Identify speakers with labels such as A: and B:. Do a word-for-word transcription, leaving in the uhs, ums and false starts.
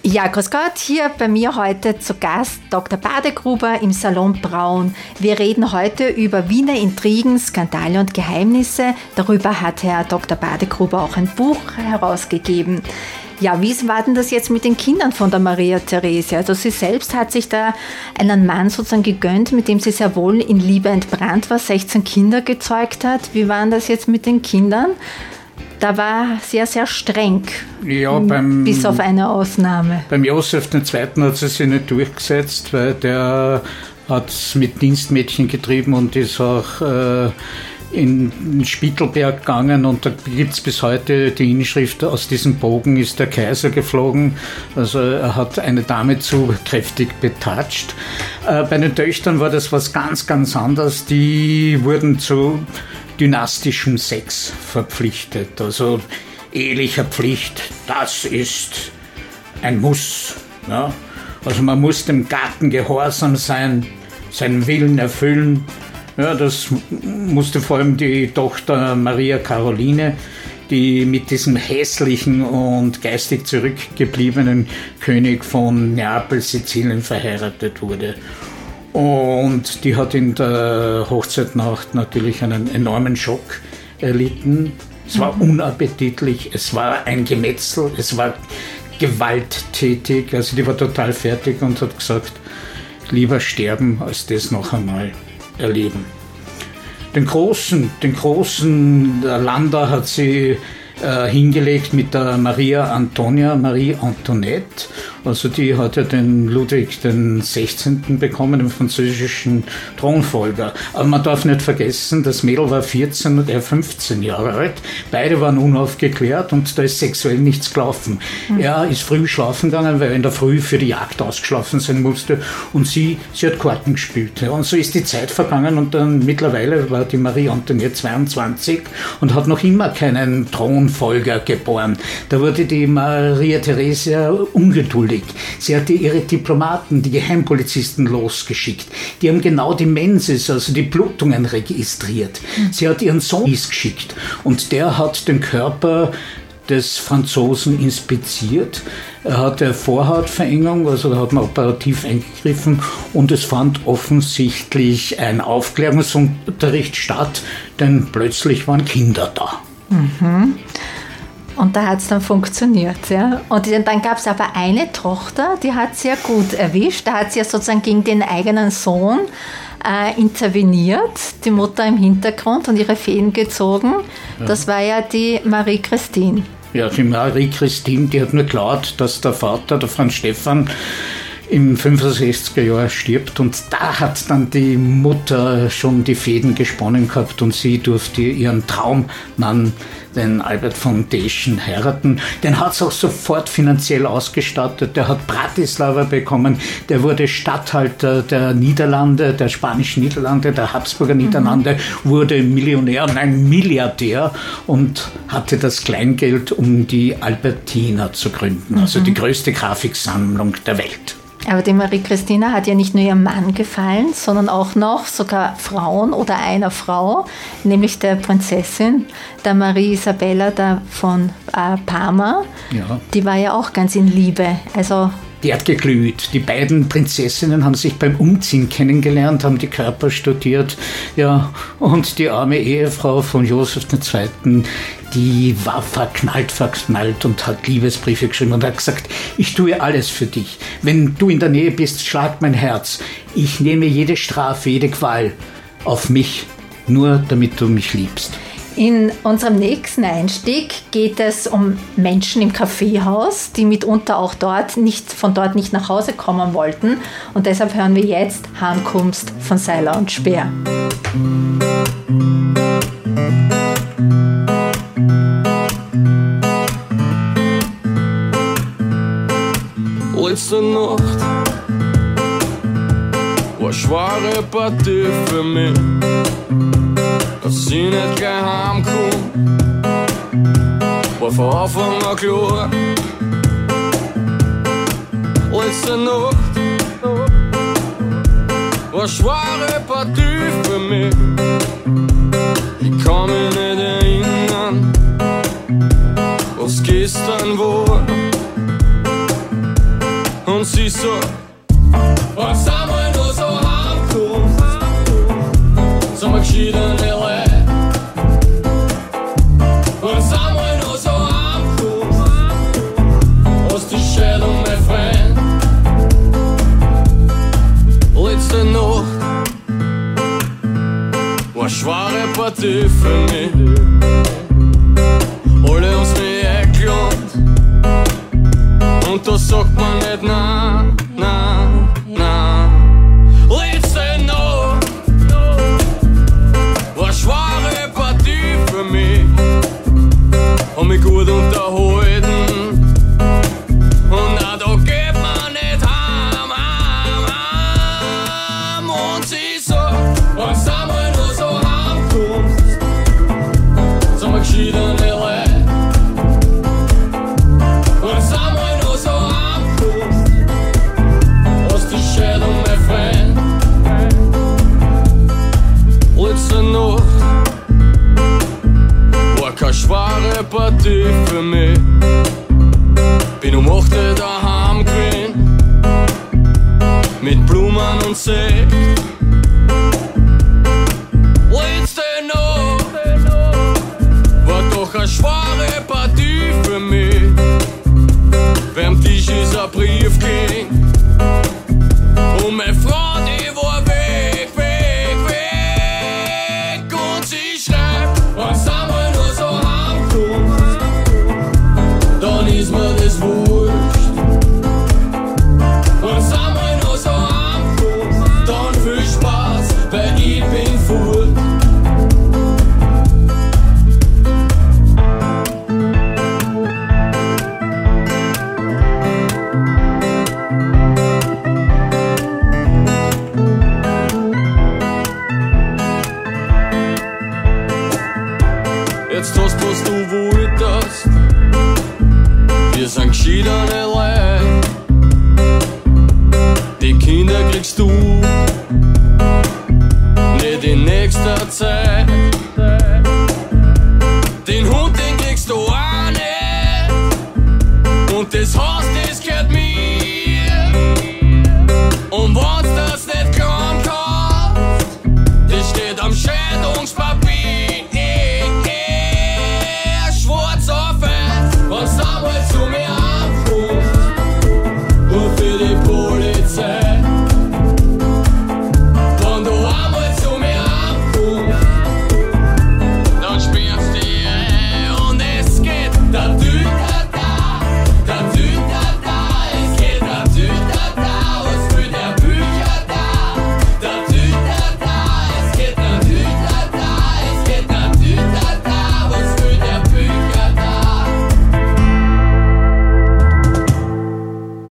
A: Ja, grüß Gott, hier bei mir heute zu Gast Doktor Badegruber im Salon Braun. Wir reden heute über Wiener Intrigen, Skandale und Geheimnisse. Darüber hat Herr Doktor Badegruber auch ein Buch herausgegeben. Ja, wie war denn das jetzt mit den Kindern von der Maria Theresia? Also sie selbst hat sich da einen Mann sozusagen gegönnt, mit dem sie sehr wohl in Liebe entbrannt war, sechzehn Kinder gezeugt hat. Wie waren das jetzt mit den Kindern? Da war sehr, sehr streng,
B: ja, beim,
A: bis auf eine Ausnahme.
B: Beim Josef der Zweite hat sie sich nicht durchgesetzt, weil der hat es mit Dienstmädchen getrieben und ist auch äh, in Spittelberg gegangen, und da gibt es bis heute die Inschrift: aus diesem Bogen ist der Kaiser geflogen. Also er hat eine Dame zu kräftig betatscht. Äh, bei den Töchtern war das was ganz, ganz anderes. Die wurden zu dynastischem Sex verpflichtet, also ehelicher Pflicht, das ist ein Muss. Ja? Also man muss dem Gatten gehorsam sein, seinen Willen erfüllen. Ja, das musste vor allem die Tochter Maria Caroline, die mit diesem hässlichen und geistig zurückgebliebenen König von Neapel, Sizilien verheiratet wurde. Und die hat in der Hochzeitnacht natürlich einen enormen Schock erlitten. Es war unappetitlich, es war ein Gemetzel, es war gewalttätig. Also die war total fertig und hat gesagt, lieber sterben, als das noch einmal erleben. Den großen, den großen Landau hat sie äh, hingelegt mit der Maria Antonia, Marie Antoinette. Also die hat ja den Ludwig den Sechzehnten bekommen, den französischen Thronfolger. Aber man darf nicht vergessen, das Mädel war vierzehn und er fünfzehn Jahre alt. Beide waren unaufgeklärt und da ist sexuell nichts gelaufen. Mhm. Er ist früh schlafen gegangen, weil er in der Früh für die Jagd ausgeschlafen sein musste, und sie, sie hat Karten gespielt. Und so ist die Zeit vergangen, und dann mittlerweile war die Marie Antoinette zweiundzwanzig und hat noch immer keinen Thronfolger geboren. Da wurde die Maria Theresia ungeduldig. Sie hatte ihre Diplomaten, die Geheimpolizisten losgeschickt. Die haben genau die Menses, also die Blutungen registriert. Sie hat ihren Sohn geschickt, und der hat den Körper des Franzosen inspiziert. Er hatte Vorhautverengung, also da hat man operativ eingegriffen, und es fand offensichtlich ein Aufklärungsunterricht statt, denn plötzlich waren Kinder da.
A: Mhm. Und da hat es dann funktioniert, ja. Und dann gab es aber eine Tochter, die hat sehr gut erwischt. Da hat sie ja sozusagen gegen den eigenen Sohn äh, interveniert, die Mutter im Hintergrund, und ihre Fäden gezogen. Ja. Das war ja die Marie-Christine.
B: Ja, die Marie-Christine, die hat nur geglaubt, dass der Vater, der Franz Stephan, im fünfundsechziger Jahr stirbt, und da hat dann die Mutter schon die Fäden gesponnen gehabt, und sie durfte ihren Traummann, den Albert von Deschen, heiraten. Den hat es auch sofort finanziell ausgestattet. Der hat Bratislava bekommen, der wurde Statthalter der Niederlande, der spanischen Niederlande, der Habsburger Niederlande, mhm. wurde Millionär, nein, Milliardär, und hatte das Kleingeld, um die Albertina zu gründen, also mhm. die größte Grafiksammlung der Welt.
A: Aber die Marie-Christina hat ja nicht nur ihrem Mann gefallen, sondern auch noch sogar Frauen oder einer Frau, nämlich der Prinzessin, der Marie Isabella da von äh, Parma. Ja. Die war ja auch ganz in Liebe. Also
B: die hat geglüht. Die beiden Prinzessinnen haben sich beim Umziehen kennengelernt, haben die Körper studiert. Ja, und die arme Ehefrau von Josef der Zweiten, die war verknallt, verknallt und hat Liebesbriefe geschrieben und hat gesagt, ich tue alles für dich. Wenn du in der Nähe bist, schlagt mein Herz. Ich nehme jede Strafe, jede Qual auf mich, nur damit du mich liebst.
A: In unserem nächsten Einstieg geht es um Menschen im Kaffeehaus, die mitunter auch dort nicht, von dort nicht nach Hause kommen wollten. Und deshalb hören wir jetzt Heimkunft von Seiler und Speer.
C: Letzte Nacht war eine schwere Partie für mich, dass ich nicht gleich heimkomme, war von Anfang an klar. Letzte Nacht war eine schwere Partie für mich, ich kann mich nicht erinnern, was gestern war. und sie so, was einmal nur so heimkommst, sind wir geschiedene Leute. Was einmal nur so heimkommst, hast die Scheidung, mein Freund. Letzte Nacht war schwere Partie für mich. Alle haben's mich eingelohnt und da sagt man nicht nein, nein, nein. Letzte Nacht war schwere Partie für mich. Hab mich gut unterhalten und auch da geht man nicht heim, heim, heim. Und sie sagt, was einmal nur so heimkommst, sind wir geschiedene Leute. Was einmal nur so heimkommst, hast die Scheidung, mein Freund. Letzte Nacht war keine schwere Partie für mich. Bin um acht Uhr daheim gewesen, mit Blumen und Sekt. Letzte Nacht war doch eine schwere Partie für mich. Beim Tisch ist ein Brief gelegen,